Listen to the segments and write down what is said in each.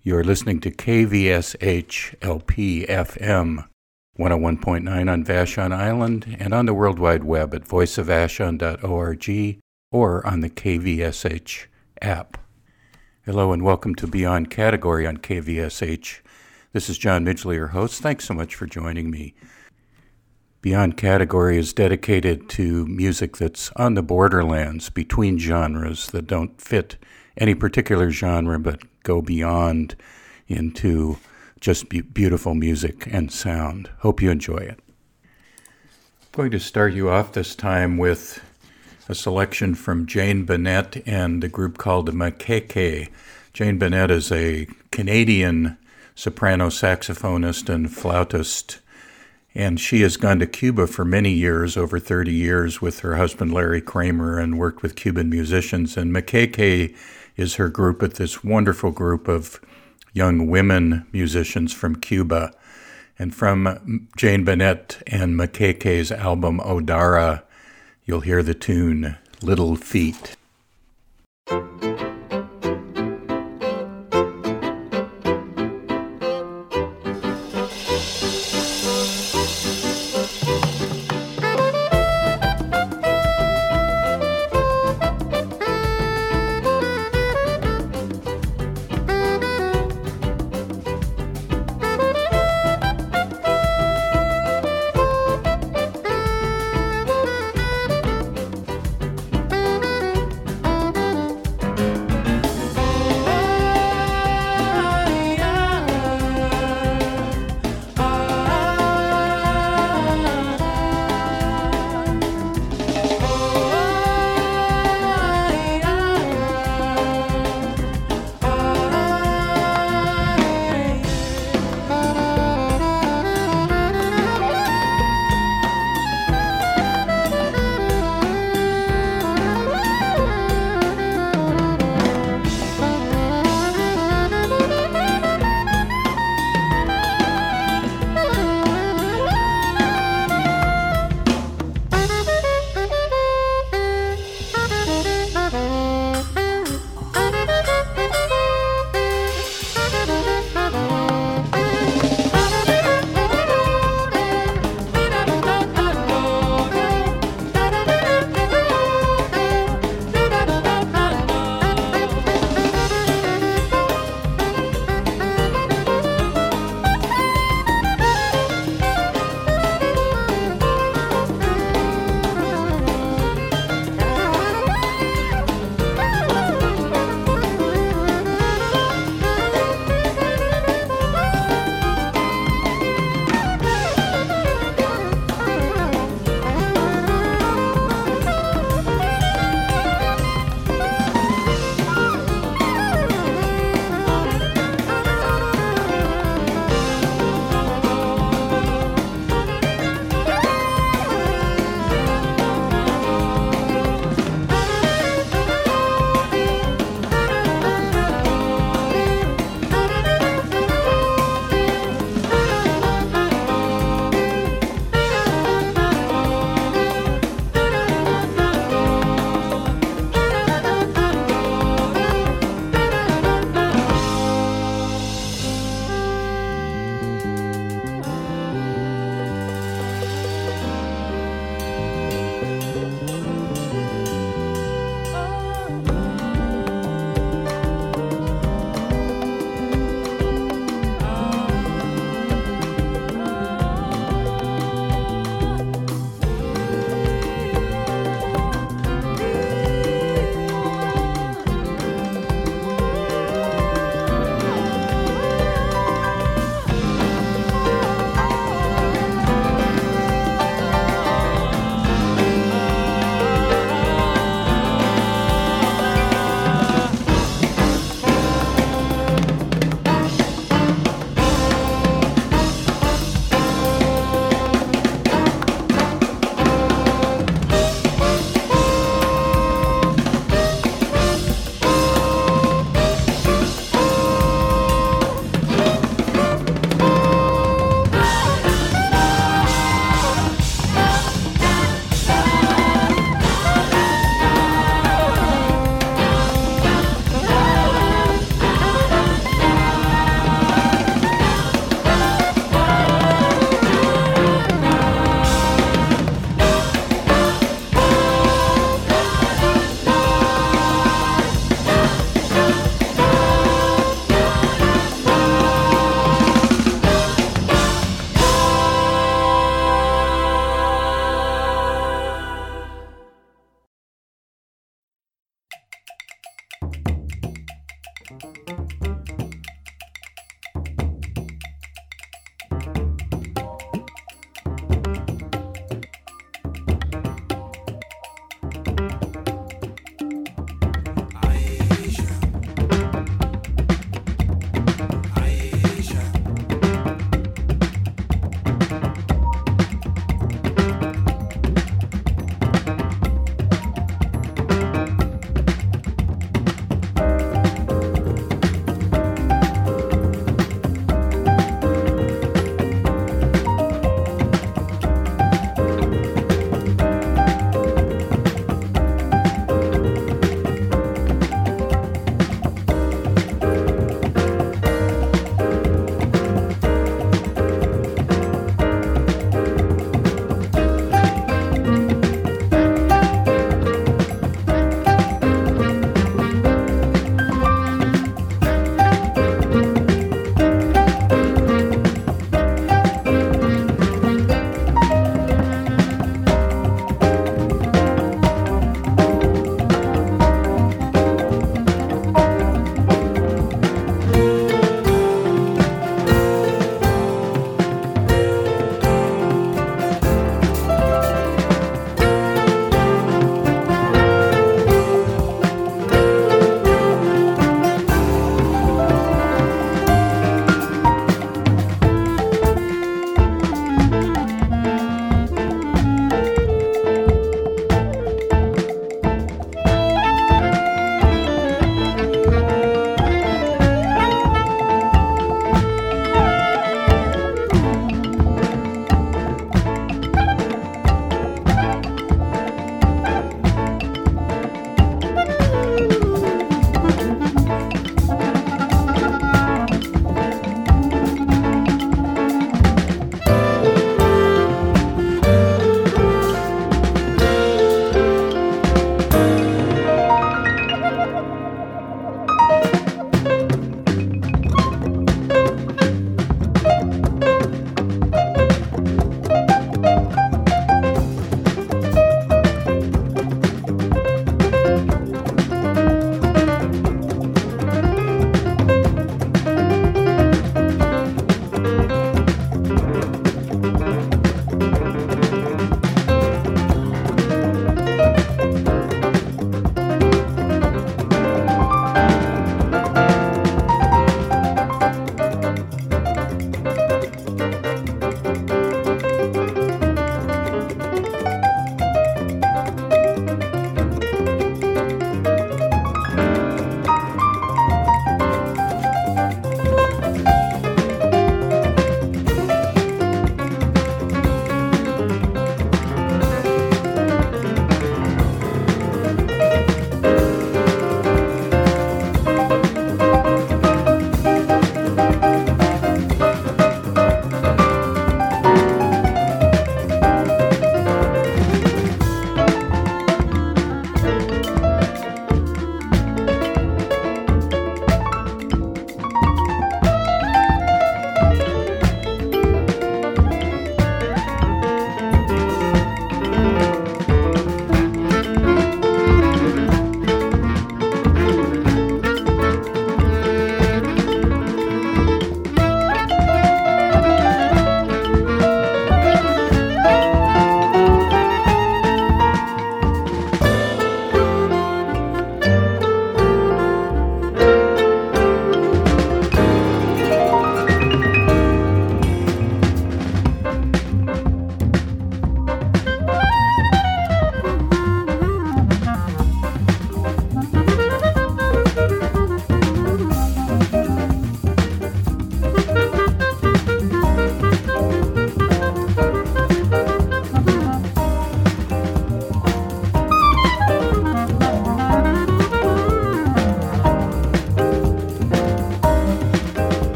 You're listening to KVSH LP FM 101.9 on Vashon Island and on the World Wide Web at voiceofvashon.org or on the KVSH app. Hello and welcome to Beyond Category on KVSH. This is John Midgley, your host. Thanks so much for joining me. Beyond Category is dedicated to music that's on the borderlands between genres that don't fit any particular genre but go beyond into just beautiful music and sound. Hope you enjoy it. I'm going to start you off this time with a selection from Jane Bennett and the group called the Makeke. Jane Bennett is a Canadian soprano saxophonist and flautist, and she has gone to Cuba for many years, over 30 years, with her husband Larry Kramer, and worked with Cuban musicians. And Makeke is her group, with this wonderful group of young women musicians from Cuba. And from Jane Bennett and Makeke's album Odara, you'll hear the tune Little Feet.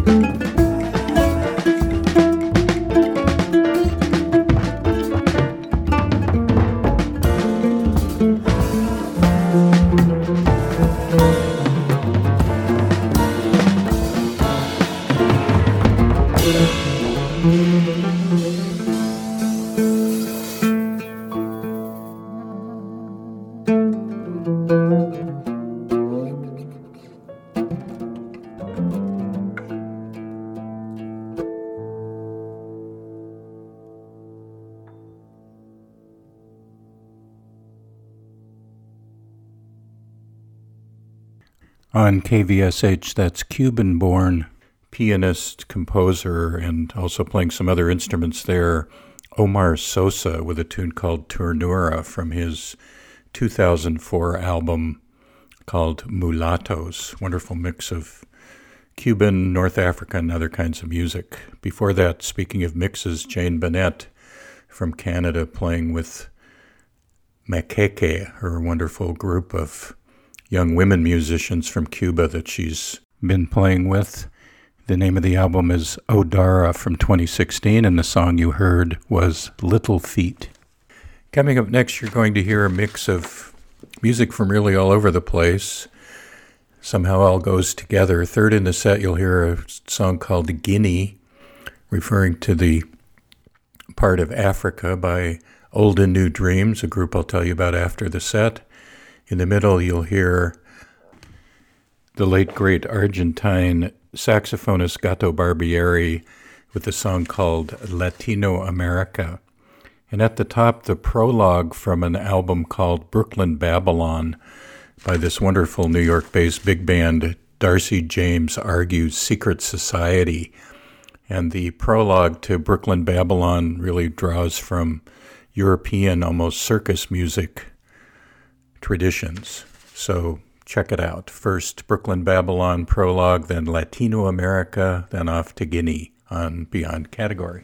On KVSH, that's Cuban-born pianist, composer, and also playing some other instruments there, Omar Sosa, with a tune called Ternura from his 2004 album called Mulattos. Wonderful mix of Cuban, North African, and other kinds of music. Before that, speaking of mixes, Jane Bennett from Canada playing with Maqueque, her wonderful group of young women musicians from Cuba that she's been playing with. The name of the album is Odara from 2016, and the song you heard was Little Feet. Coming up next, you're going to hear a mix of music from really all over the place. Somehow all goes together. Third in the set, you'll hear a song called Guinea, referring to the part of Africa by Old and New Dreams, a group I'll tell you about after the set. In the middle, you'll hear the late, great Argentine saxophonist Gato Barbieri with a song called Latino America. And at the top, the prologue from an album called Brooklyn Babylon by this wonderful New York-based big band, Darcy James Argues Secret Society. And the prologue to Brooklyn Babylon really draws from European, almost circus music traditions. So check it out. First Brooklyn Babylon prologue, then Latino America, then off to Guinea on Beyond Category.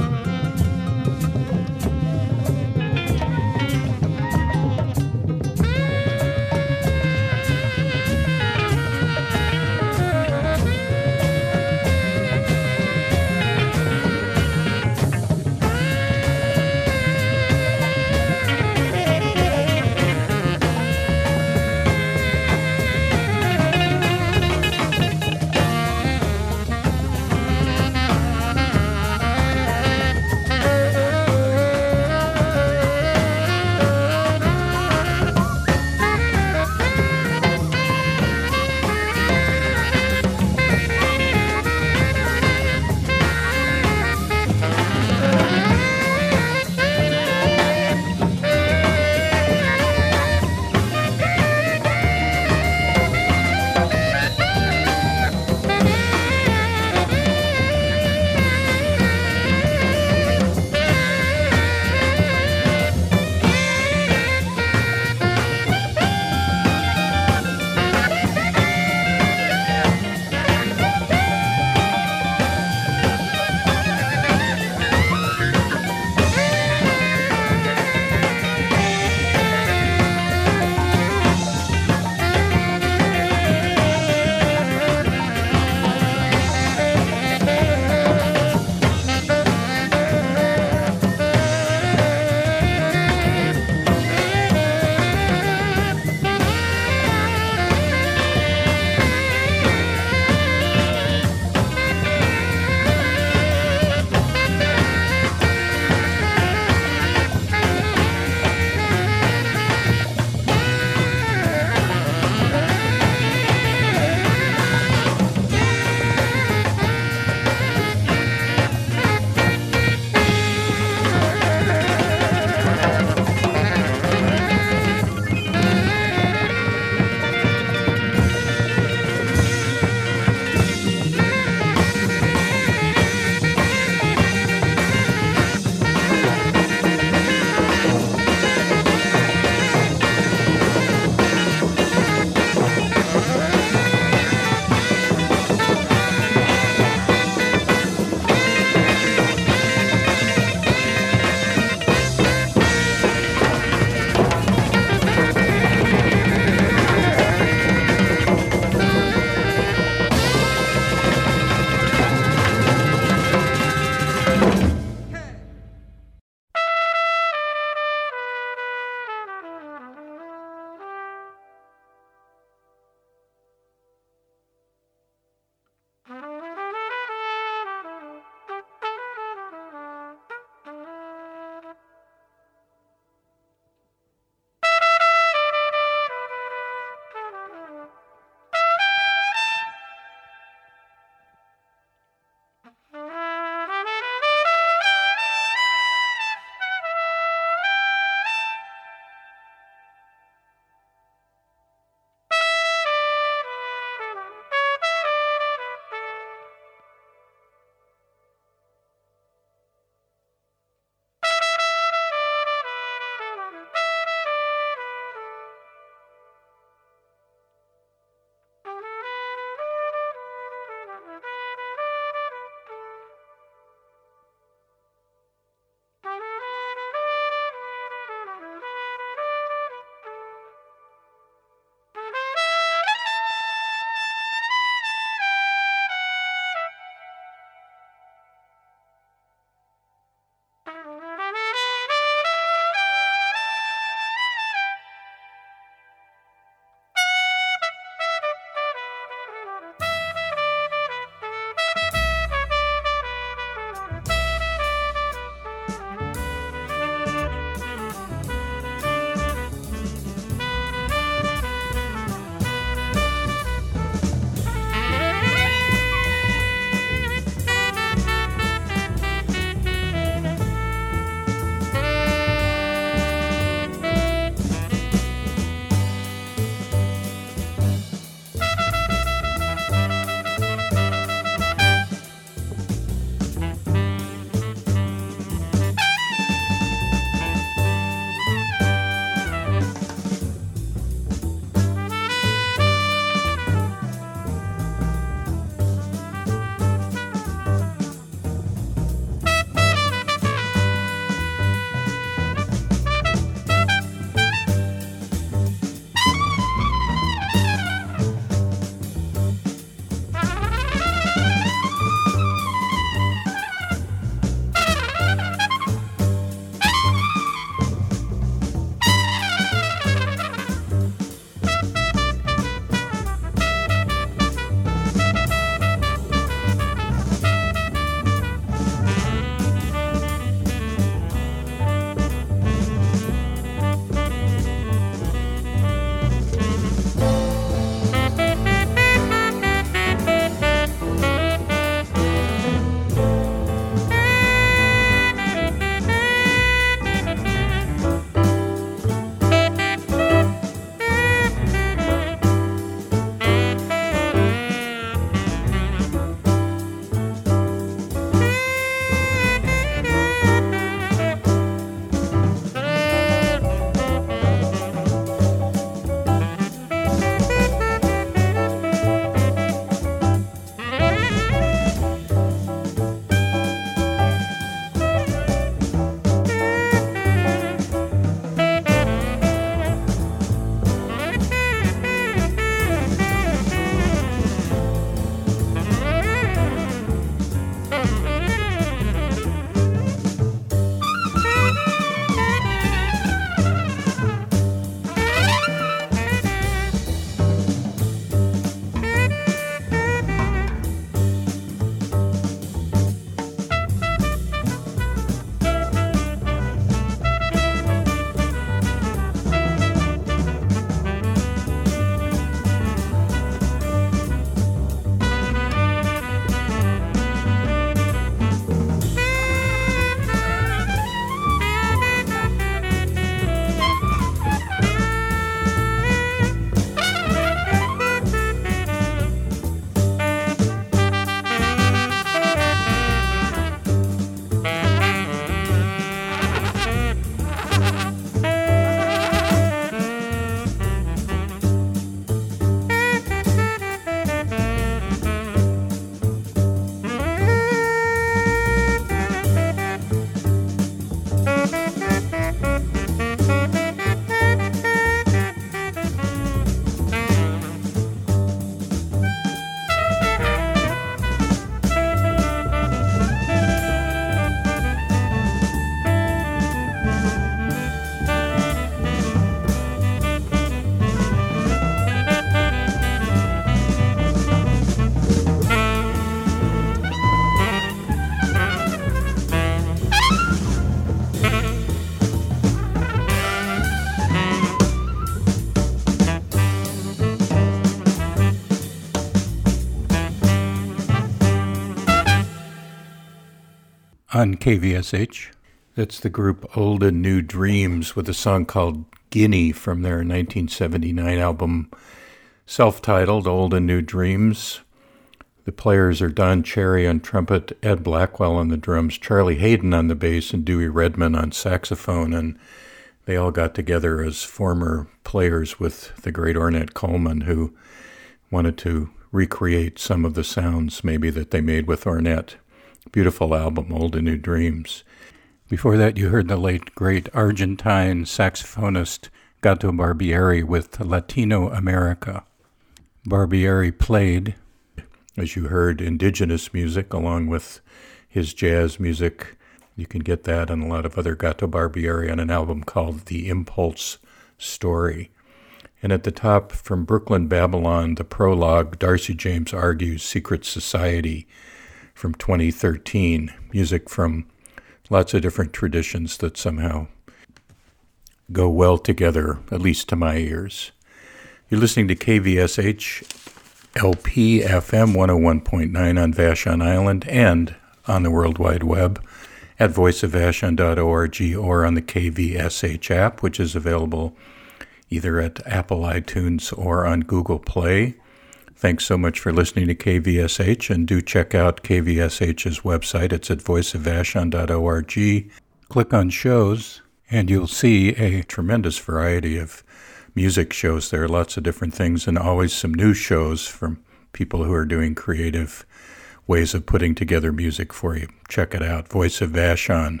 on KVSH. That's the group Old and New Dreams with a song called Guinea from their 1979 album, self-titled Old and New Dreams. The players are Don Cherry on trumpet, Ed Blackwell on the drums, Charlie Hayden on the bass, and Dewey Redman on saxophone, and they all got together as former players with the great Ornette Coleman, who wanted to recreate some of the sounds maybe that they made with Ornette. Beautiful album, Old and New Dreams. Before that, you heard the late, great Argentine saxophonist Gato Barbieri with Latino America. Barbieri played, as you heard, indigenous music along with his jazz music. You can get that and a lot of other Gato Barbieri on an album called The Impulse Story. And at the top, from Brooklyn, Babylon, the prologue, Darcy James Argues Secret Society from 2013. Music from lots of different traditions that somehow go well together, at least to my ears. You're listening to KVSH LP FM 101.9 on Vashon Island and on the World Wide Web at voiceofvashon.org or on the KVSH app, which is available either at Apple iTunes or on Google Play. Thanks so much for listening to KVSH, and do check out KVSH's website. It's at voiceofvashon.org. Click on shows, and you'll see a tremendous variety of music shows. There are lots of different things and always some new shows from people who are doing creative ways of putting together music for you. Check it out, voiceofvashon.org.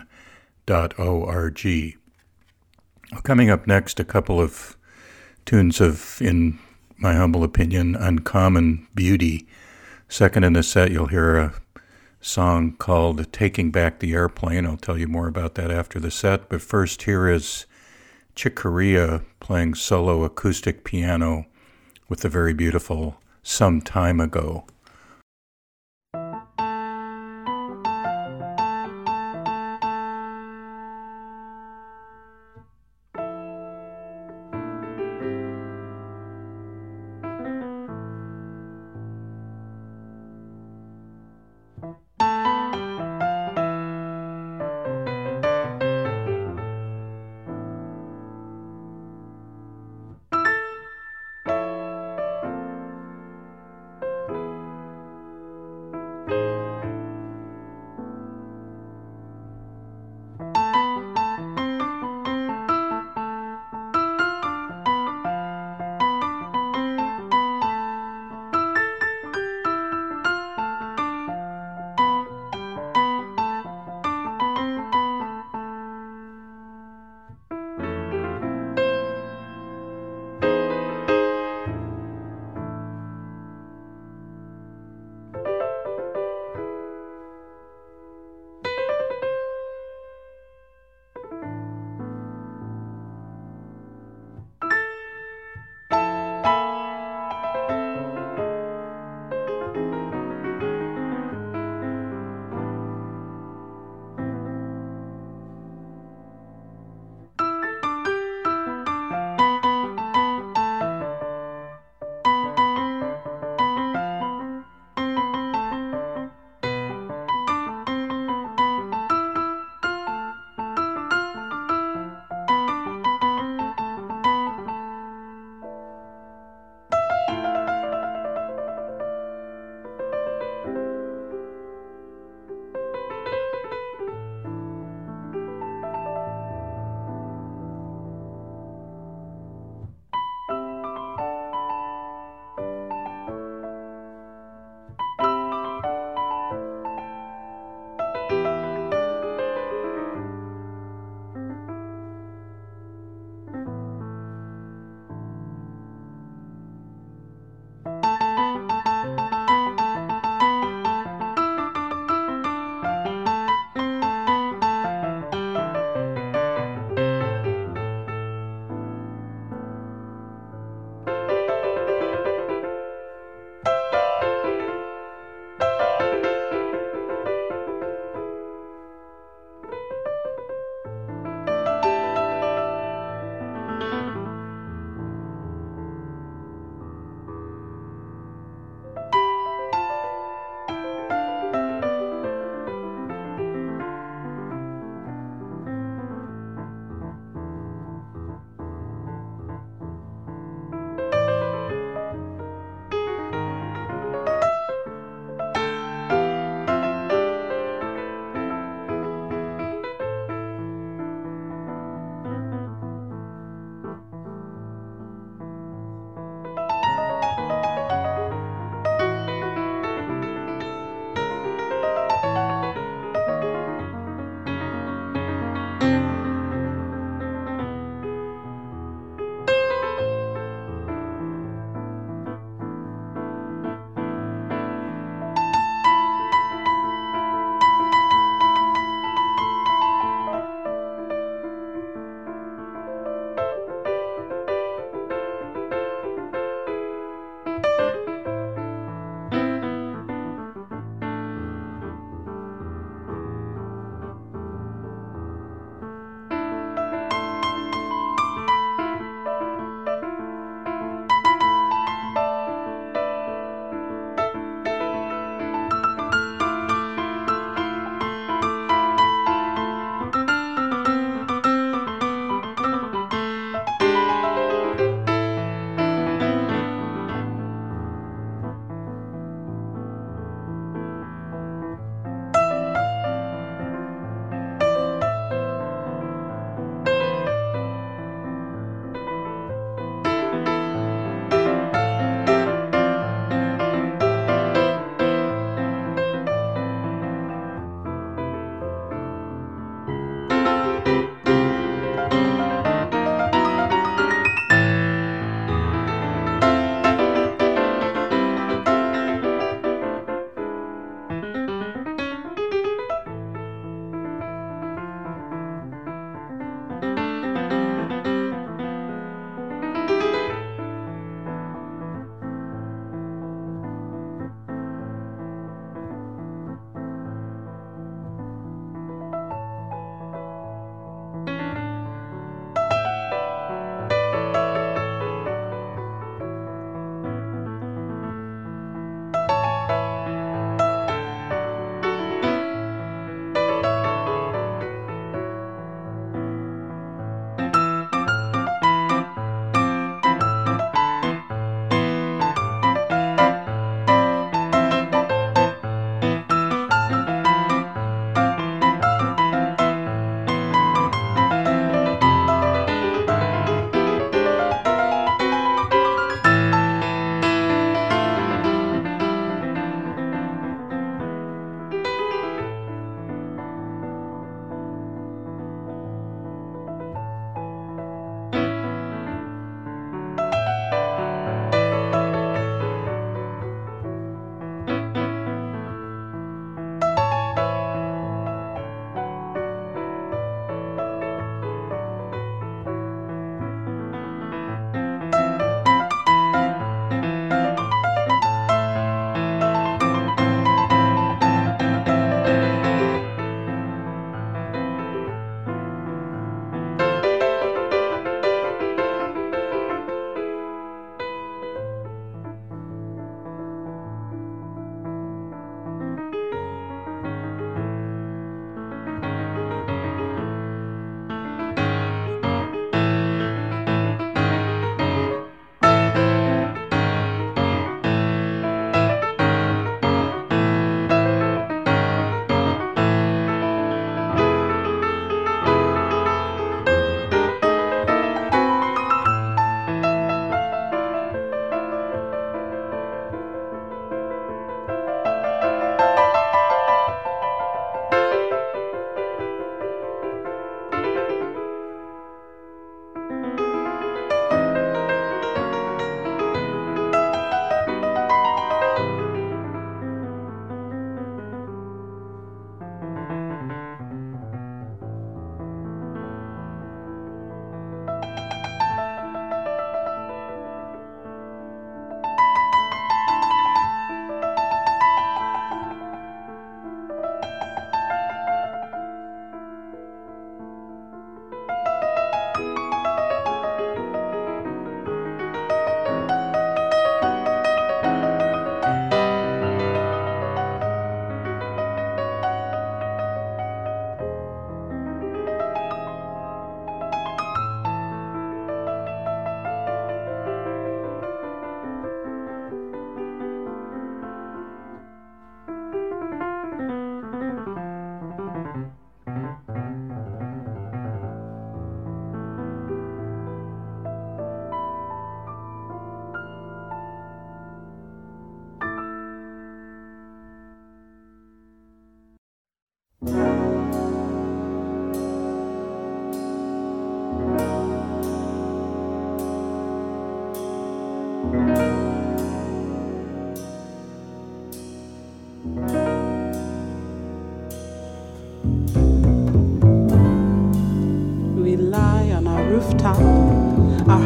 Coming up next, a couple of tunes of, in my humble opinion, uncommon beauty. Second in the set, you'll hear a song called Taking Back the Airplane. I'll tell you more about that after the set. But first, here is Chick Corea playing solo acoustic piano with the very beautiful Some Time Ago.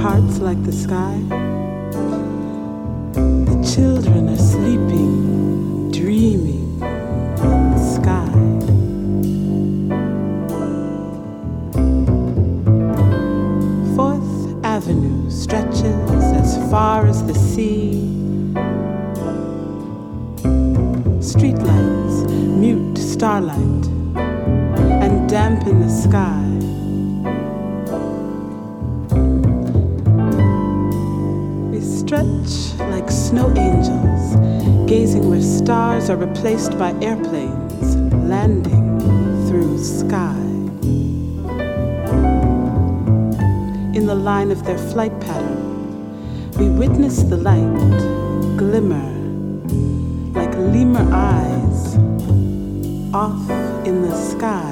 hearts like the sky? The children are sleeping, dreaming in the sky. Fourth Avenue stretches as far as the sea. Streetlights mute starlight and dampen the sky. Stretch like snow angels, gazing where stars are replaced by airplanes landing through sky. In the line of their flight pattern, we witness the light glimmer like lemur eyes off in the sky.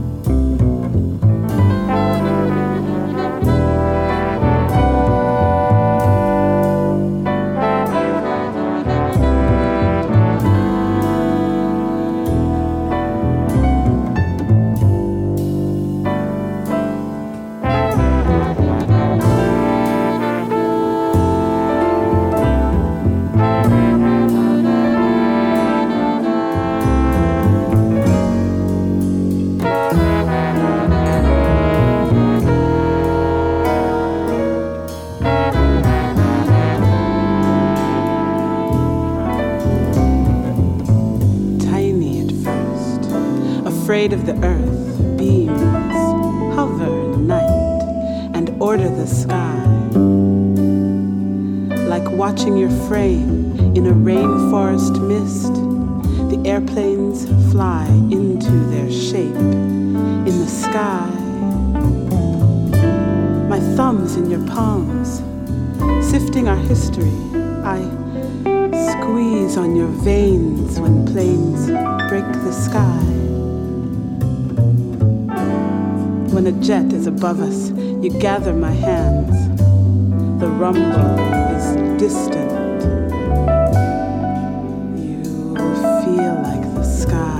Of the earth, beams hover in the night and order the sky. Like watching your frame in a rainforest mist, the airplanes fly into their shape in the sky. My thumbs in your palms, sifting our history. I squeeze on your veins when planes break the sky. When a jet is above us, you gather my hands. The rumble is distant. You feel like the sky.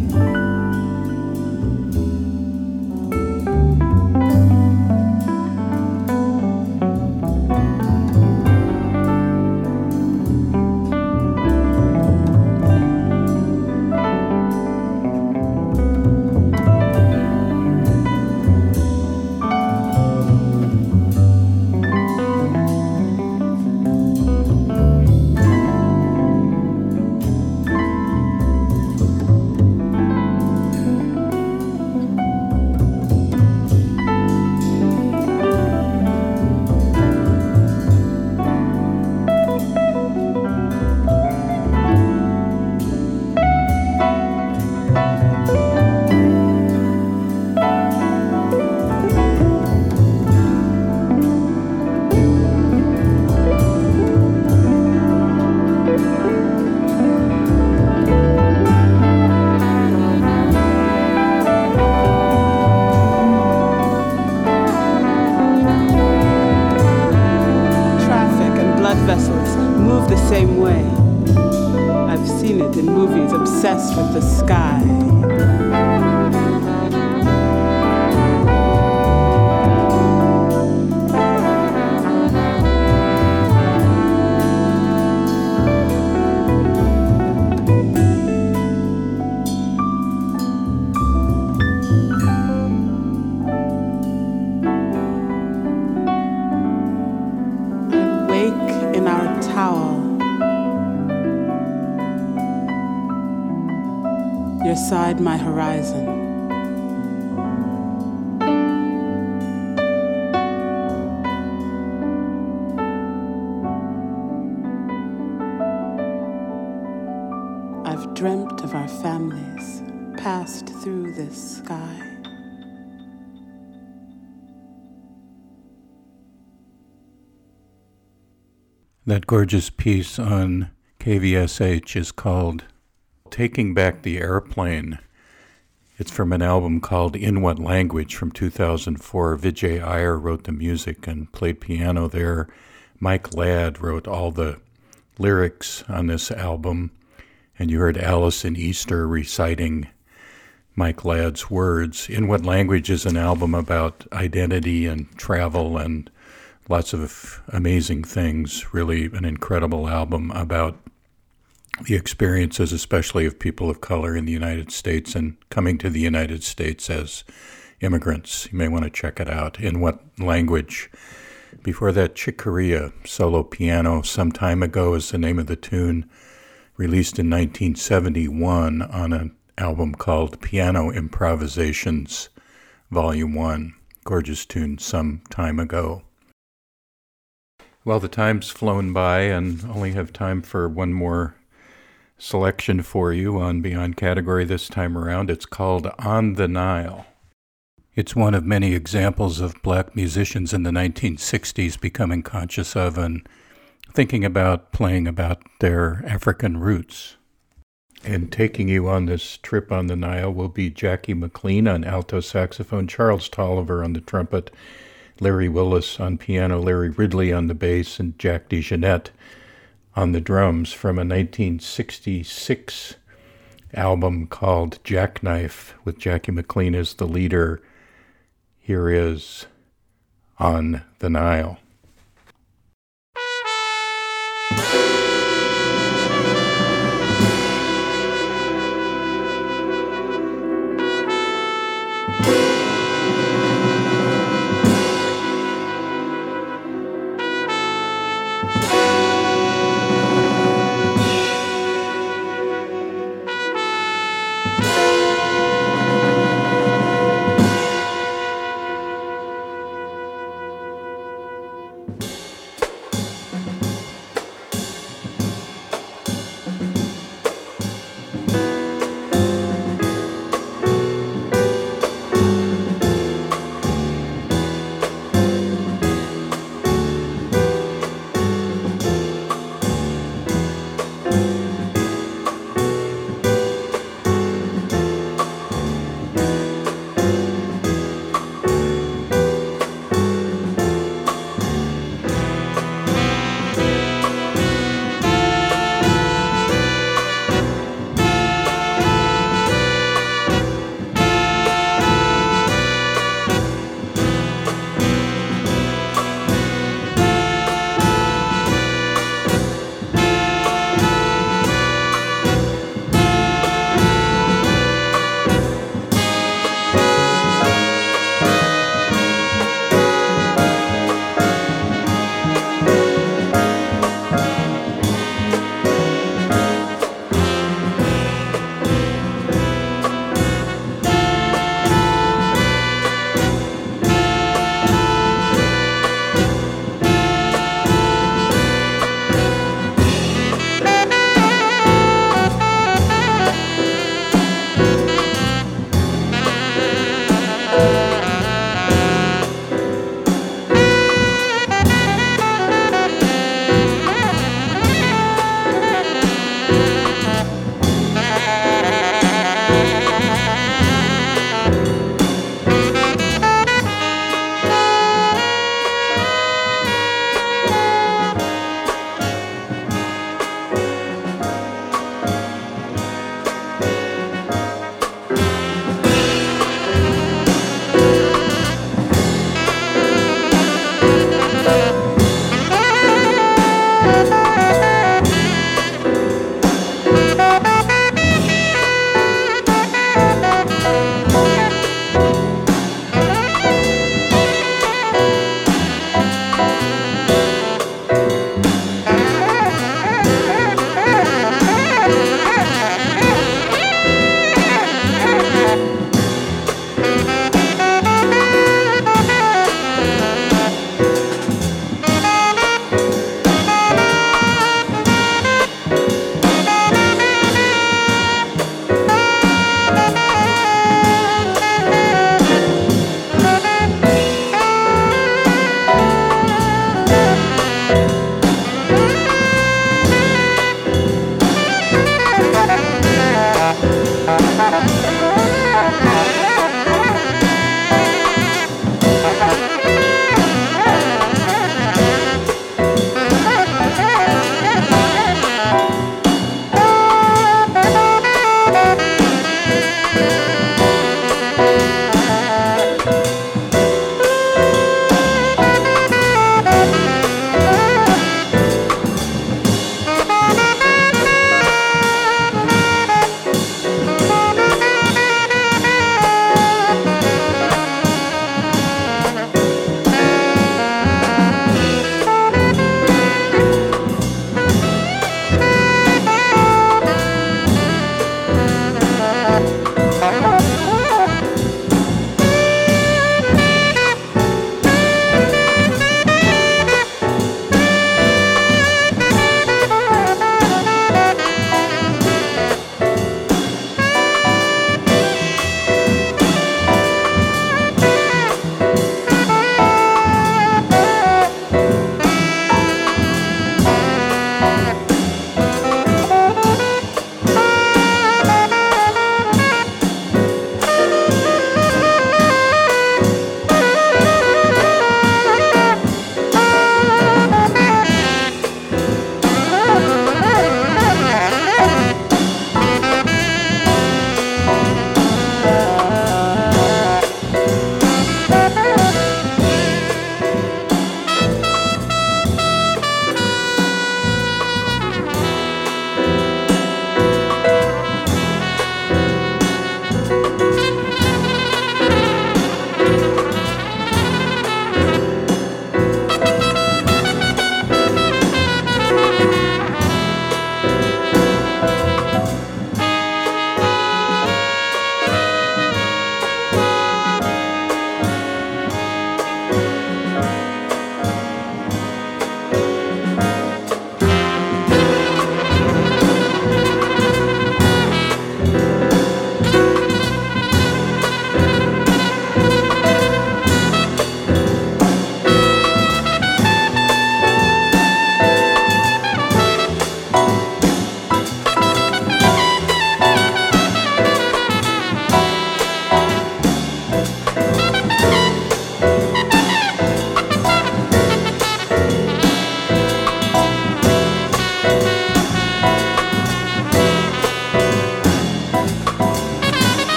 Obsessed with the sky. I wake in our tower. Your side, my horizon. I've dreamt of our families passed through this sky. That gorgeous piece on KVSH is called Taking Back the Airplane. It's from an album called In What Language from 2004. Vijay Iyer wrote the music and played piano there. Mike Ladd wrote all the lyrics on this album. And you heard Allison Easter reciting Mike Ladd's words. In What Language is an album about identity and travel and Lots of amazing things, really an incredible album about the experiences, especially of people of color in the United States and coming to the United States as immigrants. You may want to check it out. In what language? Before that, Chick Corea, Solo Piano, Some Time Ago is the name of the tune, released in 1971 on an album called Piano Improvisations, Volume 1. Gorgeous tune, Some Time Ago. Well, the time's flown by and only have time for one more selection for you on Beyond Category this time around. It's called On the Nile. It's one of many examples of black musicians in the 1960s becoming conscious of and thinking about playing about their African roots. And taking you on this trip on the Nile will be Jackie McLean on alto saxophone, Charles Tolliver on the trumpet, Larry Willis on piano, Larry Ridley on the bass, and Jack DeJohnette on the drums from a 1966 album called Jackknife with Jackie McLean as the leader. Here is On the Nile.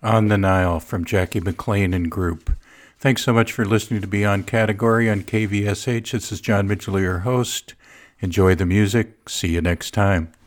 On the Nile from Jackie McLean and Group. Thanks so much for listening to Beyond Category on KVSH. This is John Mitchell, your host. Enjoy the music. See you next time.